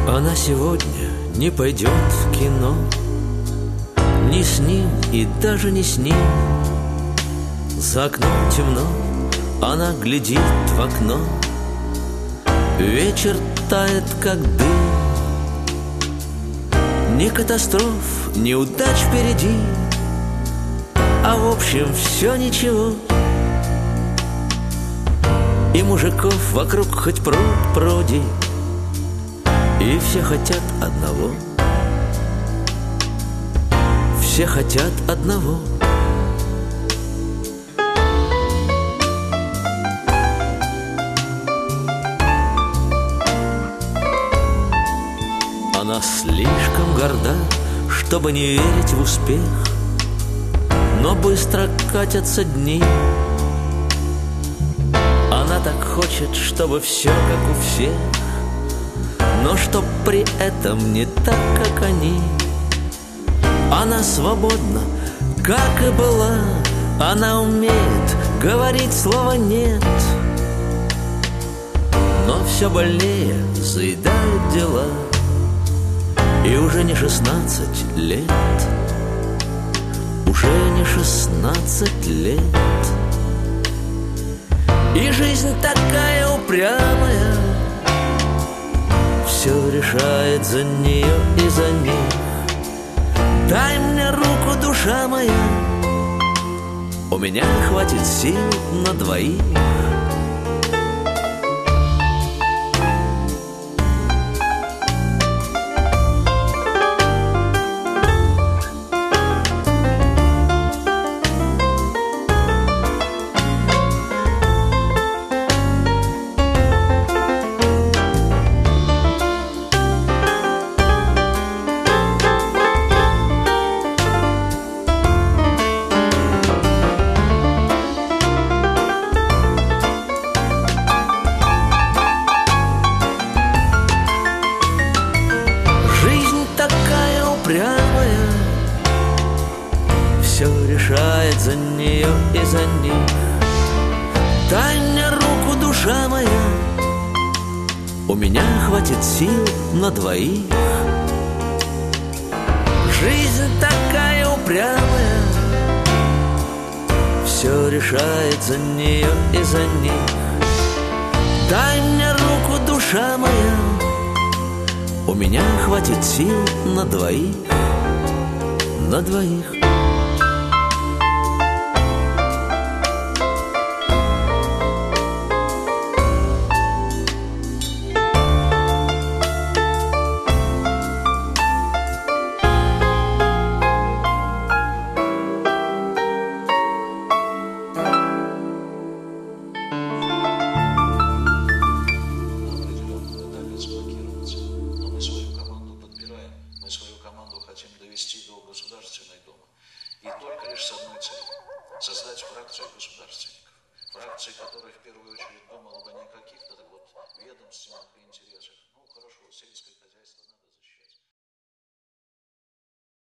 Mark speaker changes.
Speaker 1: Она сегодня не пойдет в кино, ни с ним и даже не с ним. За окном темно, она глядит в окно. Вечер тает, как дым. Ни катастроф, ни удач впереди, а в общем все ничего. И мужиков вокруг хоть пруд пруди, и все хотят одного. Все хотят одного. Она слишком горда, чтобы не верить в успех, но быстро катятся дни. Она так хочет, чтобы все как у всех, но чтоб при этом не так, как они. Она свободна, как и была. Она умеет говорить слово «нет». Но все больнее заедают дела. И уже не 16 лет, уже не 16 лет. И жизнь такая упрямая, все решает за нее и за них. Дай мне руку, душа моя, у меня хватит сил на двоих. Все решает за нее и за них. Дай мне руку, душа моя, у меня хватит сил на двоих. Жизнь такая упрямая, все решает за нее и за них. Дай мне руку, душа моя, у меня хватит сил на двоих. На двоих.
Speaker 2: Довести до Государственной Думы. И только лишь с одной целью – создать фракцию государственников. Фракции, которая в первую очередь думала бы не о каких-то ведомственных интересах. Ну, хорошо, сельское